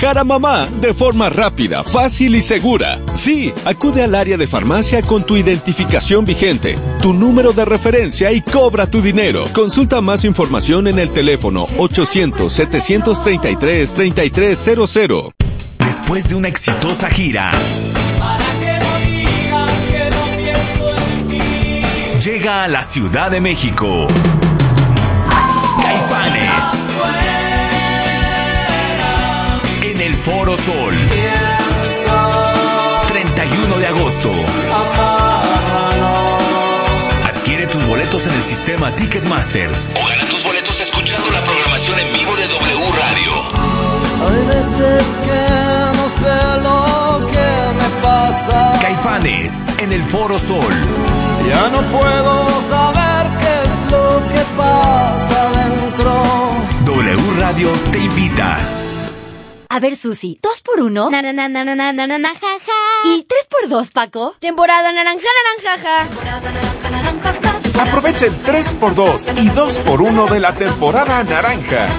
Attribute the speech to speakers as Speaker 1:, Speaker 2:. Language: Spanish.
Speaker 1: cara mamá de forma rápida, fácil y segura. Sí, acude al área de farmacia con tu identificación vigente, tu número de referencia y cobra tu dinero. Consulta más información en el teléfono 800-733-3300.
Speaker 2: Después de una exitosa gira, llega a la Ciudad de México Caifanes en el Foro Sol, 31 de agosto. Adquiere tus boletos en el sistema Ticketmaster o gana tus boletos escuchando la programación en vivo de W Radio.
Speaker 3: Hay veces que no sé lo que me pasa.
Speaker 2: Caifanes en el Foro Sol.
Speaker 3: Ya no puedo saber qué es lo que pasa dentro.
Speaker 2: W Radio te invita.
Speaker 4: A ver, Susi, 2x1.
Speaker 5: Jaja.
Speaker 4: ¿Y 3x2, Paco?
Speaker 5: Temporada naranja, jaja.
Speaker 6: Aprovecha el 3x2 y 2x1 de la temporada naranja.